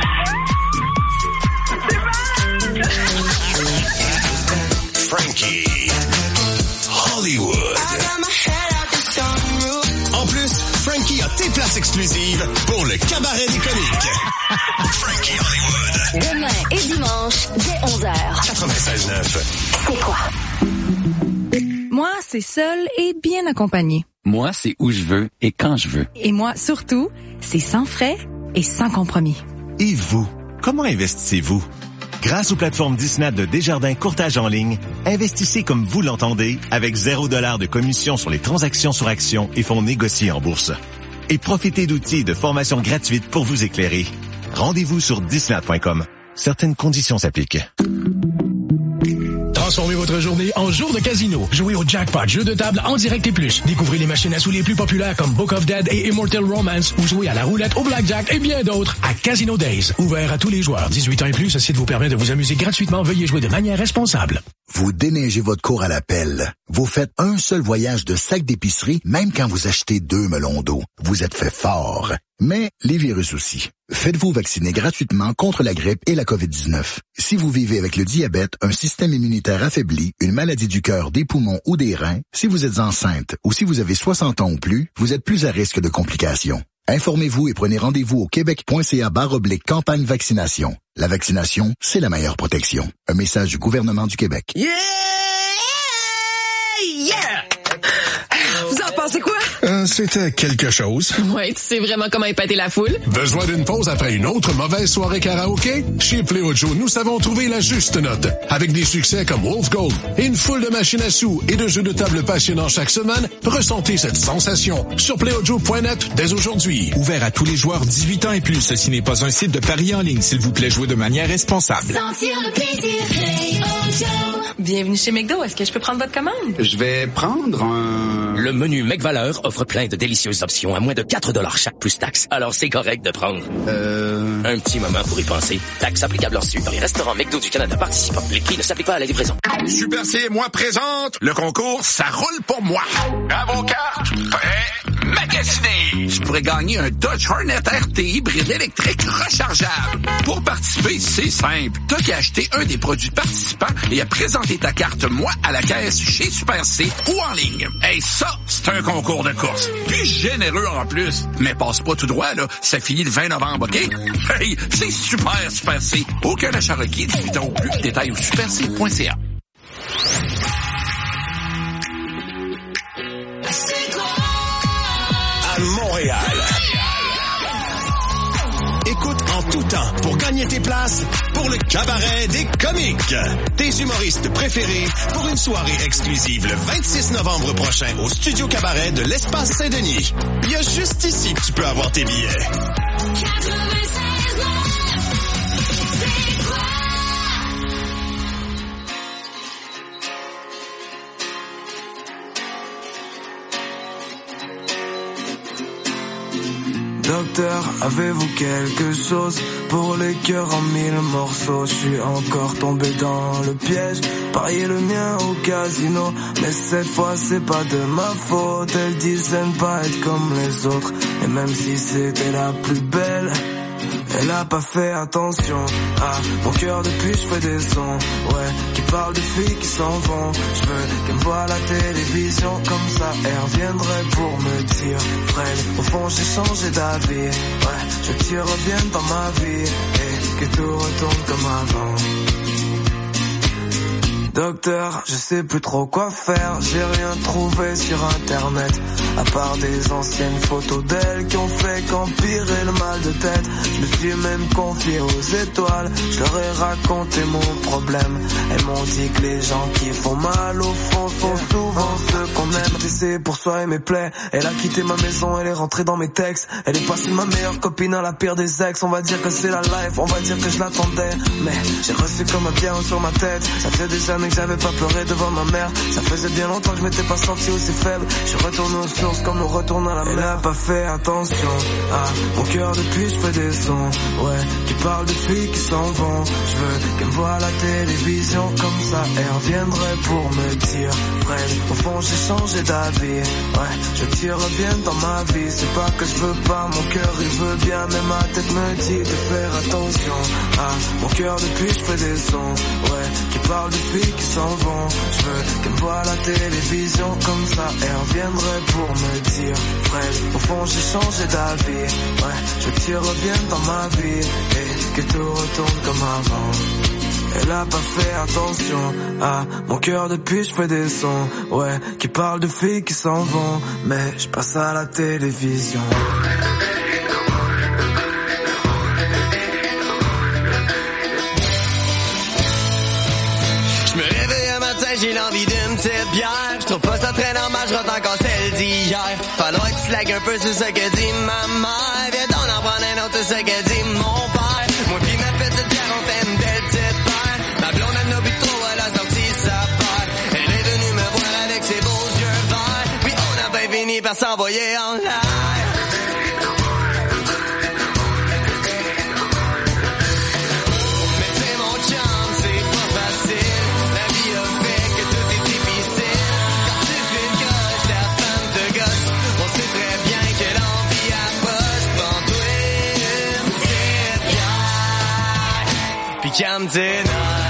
Frankie. Hollywood. En plus, Frankie a tes places exclusives pour le cabaret des comiques. Frankie Hollywood. Demain et dimanche, dès 11h. 96.9. C'est quoi? Moi, c'est seul et bien accompagné. Moi, c'est où je veux et quand je veux. Et moi, surtout, c'est sans frais et sans compromis. Et vous, comment investissez-vous? Grâce aux plateformes Disney de Desjardins Courtage en ligne, investissez comme vous l'entendez avec 0$ de commission sur les transactions sur actions et fonds négociés en bourse. Et profitez d'outils de formation gratuite pour vous éclairer. Rendez-vous sur disney.com. Certaines conditions s'appliquent. Transformez votre journée en jour de casino. Jouez au jackpot, jeu de table en direct et plus. Découvrez les machines à sous les plus populaires comme Book of Dead et Immortal Romance ou jouez à la roulette, au blackjack et bien d'autres à Casino Days. Ouvert à tous les joueurs. 18 ans et plus, ce site vous permet de vous amuser gratuitement. Veuillez jouer de manière responsable. Vous déneigez votre cour à la pelle. Vous faites un seul voyage de sac d'épicerie, même quand vous achetez 2 melons d'eau. Vous êtes fait fort. Mais les virus aussi. Faites-vous vacciner gratuitement contre la grippe et la COVID-19. Si vous vivez avec le diabète, un système immunitaire affaibli, une maladie du cœur, des poumons ou des reins, si vous êtes enceinte ou si vous avez 60 ans ou plus, vous êtes plus à risque de complications. Informez-vous et prenez rendez-vous au québec.ca/campagne vaccination. La vaccination, c'est la meilleure protection. Un message du gouvernement du Québec. Yeah! Yeah! Vous en pensez quoi? C'était quelque chose. Ouais, tu sais vraiment comment épater la foule? Besoin d'une pause après une autre mauvaise soirée karaoké? Chez Pléo Joe, nous savons trouver la juste note. Avec des succès comme Wolf Gold et une foule de machines à sous et de jeux de table passionnants chaque semaine, ressentez cette sensation sur pléojoe.net dès aujourd'hui. Ouvert à tous les joueurs 18 ans et plus. Ceci n'est pas un site de paris en ligne. S'il vous plaît, jouez de manière responsable. Sentir le plaisir, Pléo Joe. Bienvenue chez McDo. Est-ce que je peux prendre votre commande? Je vais prendre un... Le menu McValeur offre plein de délicieuses options à moins de 4$ chaque plus taxe. Alors c'est correct de prendre un petit moment pour y penser. Taxe applicable en Sud dans les restaurants McDo du Canada participants. Les prix ne s'appliquent pas à la livraison. Super C et moi présente le concours Ça roule pour moi. À vos cartes, prêts, magasinés. Tu pourrais gagner un Dodge Hornet RT hybride électrique rechargeable. Pour participer, c'est simple. T'as qu'à acheter un des produits participants et à présenter ta carte Moi à la caisse chez Super C ou en ligne. Hey, ça, c'est un concours de course. Puis généreux en plus. Mais passe pas tout droit, là. Ça finit le 20 novembre, OK? Hey, c'est super C. Aucun achat requis, 18 ans ou plus. Détails au superc.ca. À Montréal. Écoute en tout temps pour gagner tes places pour le cabaret des comiques. Tes humoristes préférés pour une soirée exclusive le 26 novembre prochain au Studio Cabaret de l'Espace Saint-Denis. Il y a juste ici que tu peux avoir tes billets. Docteur, avez-vous quelque chose pour les cœurs en 1000 morceaux? Je suis encore tombé dans le piège, parier le mien au casino. Mais cette fois c'est pas de ma faute, elles disent ne pas être comme les autres. Et même si c'était la plus belle, elle a pas fait attention à mon cœur depuis je fais des sons, ouais, qui parlent de filles qui s'en vont. Je veux qu'elle me voie à la télévision, comme ça elle reviendrait pour me dire Fred, au fond j'ai changé d'avis, ouais, je veux que tu reviennes dans ma vie et que tout retourne comme avant. docteur, je sais plus trop quoi faire. J'ai rien trouvé sur internet, à part des anciennes photos d'elle qui ont fait qu'empirer le mal de tête. Je me suis même confié aux étoiles, je leur ai raconté mon problème. Elles m'ont dit que les gens qui font mal au fond sont souvent ceux qu'on aime. J'ai essayé pour soigner mes plaies. Elle a quitté ma maison, elle est rentrée dans mes textes. Elle est passée de ma meilleure copine à la pire des ex. On va dire que c'est la life, on va dire que je l'attendais. Mais j'ai reçu comme un piano sur ma tête. Ça faisait des années que j'avais pas pleuré devant ma mère. Ça faisait bien longtemps que je m'étais pas senti aussi faible. Je suis retourné aux sources comme on retourne à la mer. Elle a pas fait attention à mon cœur depuis je fais des sons. Ouais, qui parlent de filles qui s'en vont. Je veux qu'elle me voie à la télévision comme ça. Elle reviendrait pour me dire Fred, au fond j'ai changé d'avis. Ouais, je veux que tu reviennes dans ma vie. C'est pas que je veux pas, mon cœur il veut bien. Mais ma tête me dit de faire attention à mon cœur depuis je fais des sons. Ouais, qui parlent de filles qui s'en vont. Je veux qu'elle me voie à la télévision comme ça. Elle reviendrait pour me dire Fred, au fond j'ai changé d'avis. Ouais, je veux que tu reviennes dans ma vie et que tout retourne comme avant. Elle a pas fait attention à mon cœur depuis je fais des sons. Ouais, qui parlent de filles qui s'en vont. Mais je passe à la télévision. Je me réveille un matin, j'ai l'envie d'une petite bière. Je trouve pas ça très normal, je rentre encore celle d'hier. Falloir que tu slagues un peu, c'est ce que dit ma mère. Viens donc en prendre un autre, c'est ce que dit mon père. Moi pis ma petite bière, on fait une belle petite paire. Ma blonde elle n'a bu trop, elle a sorti sa paire. Elle est venue me voir avec ses beaux yeux verts. Puis on a bien fini par s'envoyer en l'air. Come tonight.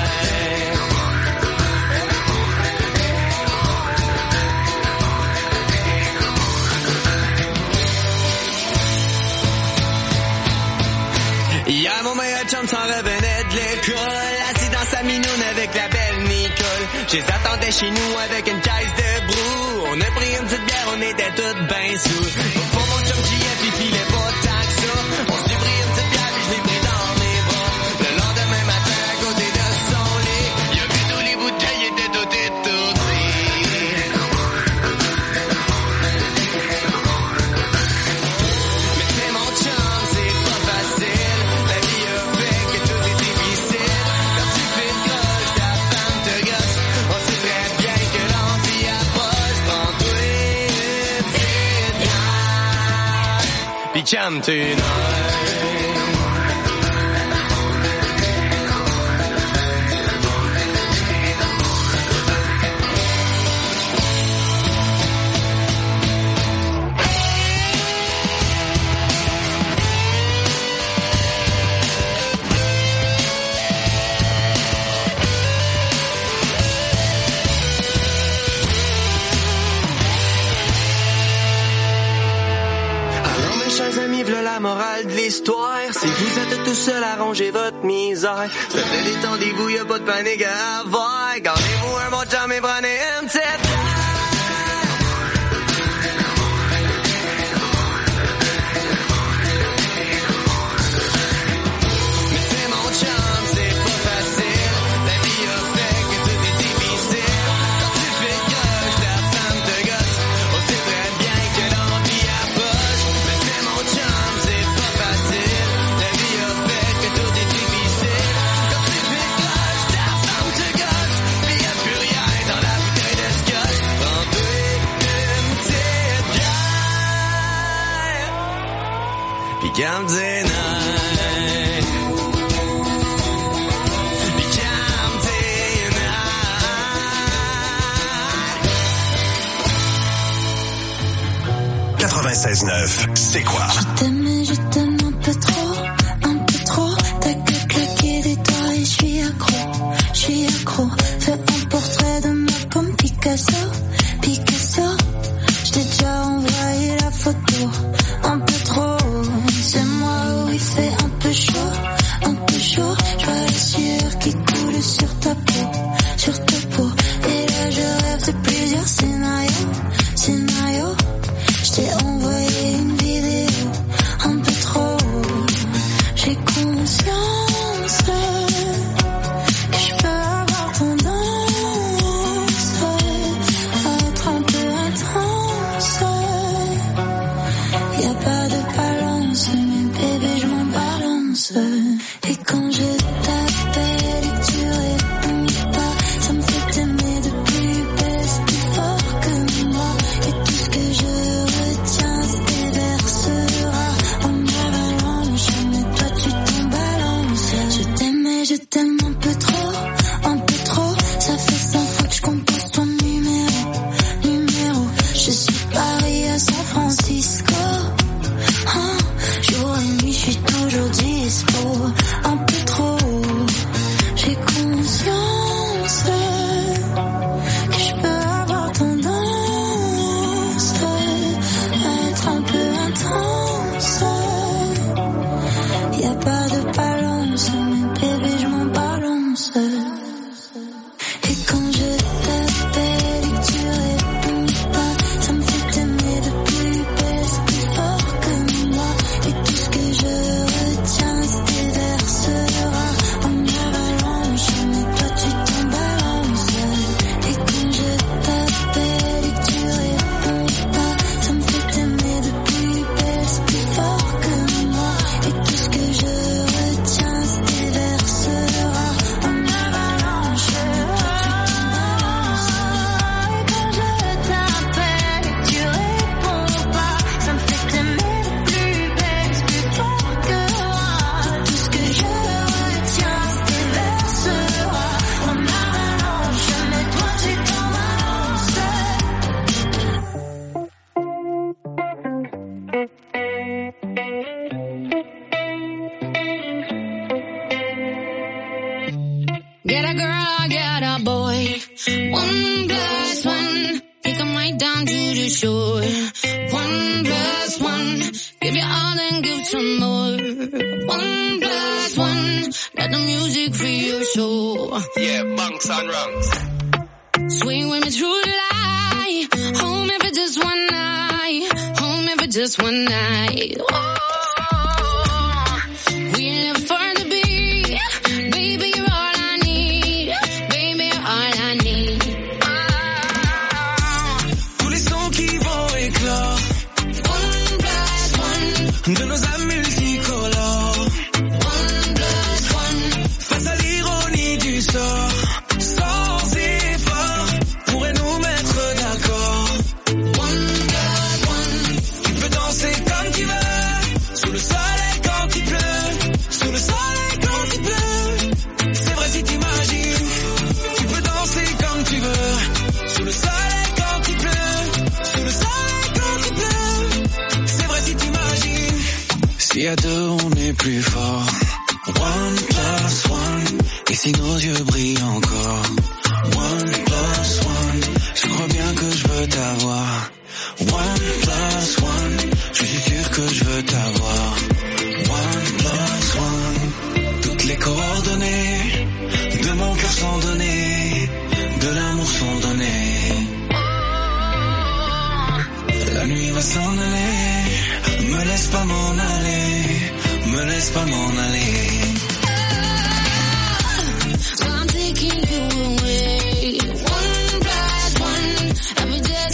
Hier, mon meilleur chum s'en revenait de l'école, assis dans sa minoune avec la belle Nicole. Je les attendais chez nous avec une caisse de brou. On a pris une petite bière, on était toutes ben sous. Pour mon chum qui est, puis filait pas tant que ça. On s'est pris une petite bière, puis je l'ai pris dans mes bras. Le lendemain matin, à côté de son lit, il a vu tous les bouteilles, il était tout étourdis. Mais c'est mon chum, c'est pas facile. La vie a fait que tout est difficile. Quand tu fais une coche, ta femme te gosse. On sait très bien que l'envie approche. Prends-toi une petite bière, puis come tonight. La morale de l'histoire, si vous êtes tout seul à ranger votre misère, ça fait détendez-vous, y'a pas de panique à avoir. Gardez-vous un bon chum et prenez une petite mais c'est mon chum, c'est pas facile. La vie a fait que tout est difficile. Quand tu fais gauche, ta femme te gosse. On sait très bien que l'envie approche. Mais c'est mon chum, c'est pas facile. La vie a fait que tout est difficile. Quand tu fais gauche, ta femme te gosse. Puis y'a plus rien dans la bouteille de scotch. Prends-toi une petite bière, puis come tonight. Puis come tonight. 96.9, c'est quoi? Je t'aime un peu trop. T'as que claquer des doigts et je suis accro. Fais un portrait de moi comme Picasso. Je t'ai déjà envoyé la photo. Un peu trop, c'est moi où il fait un peu chaud. Je vois la sueur qui coule sur ta peau. testé plusieurs scénarios. Je t'ai envoyé une vidéo un peu trop. J'ai conscience que je peux avoir tendance à être un peu intense. Y'a pas de balance, mais bébé je m'en balance. Et quand je t'appelle et que tu réponds pas, ça me fait t'aimer de plus belle, plus fort que moi. Et tout ce que je retiens se déversera en avalanche. Mais toi tu t'en balances. Je t'aime un peu trop. Ça fait 100 fois que je compose ton numéro. Je suis Paris à San Francisco. Jour et nuit, je suis toujours dispo. Un peu trop. J'ai conscience que je peux avoir tendance à être un peu intense. Y'a pas de balance, mais bébé je m'en balance. Et quand je t'appelle et que tu réponds pas, ça me fait t'aimer de plus belle, plus fort que moi. Et tout ce que je retiens se déversera en avalanche. Mais toi tu t'en balances. Et quand je t'appelle et que tu réponds pas, ça me fait t'aimer de plus belle, plus fort que moi. Et tout ce que je retiens se déversera en avalanche. Mais toi tu t'en balances. Et quand je t'appelle et que tu réponds pas, ça me fait t'aimer de plus belle, plus fort que moi. Tout ce que je retiens se déversera en avalanche. Mais toi tu t'en balances. Get a girl, get a boy. 1+1, take 'em right down to the shore. 1+1, give you all and give some more. 1+1, let the music free your soul. Yeah, bunks and rungs. Swing with me through the light. Home if it's just one night. Home if it's just one night. Oh, we live for the beat. Baby, you're all I need. Baby, you're all I need. Tous les sons qui vont éclore. 1+1, De nos âmes multicolores. 1+1, Face à l'ironie du sort. Sans effort, pourrait nous mettre d'accord. 1+1, Tu peux danser comme tu veux. Sous le soleil quand il pleut. Sous le soleil quand il pleut. C'est vrai si t'imagines. Tu peux danser comme tu veux. Sous le soleil quand il pleut. Sous le soleil quand il pleut. C'est vrai si t'imagines. Si à deux on est plus fort. 1+1. Et si nos yeux brillent encore. 1+1. Je crois bien que je veux t'avoir. 1+1. Je suis sûr que je veux t'avoir. 1+1. Toutes les coordonnées de mon cœur sont données. De l'amour sont données. La nuit va s'en aller. Me laisse pas m'en aller. Me laisse pas m'en aller.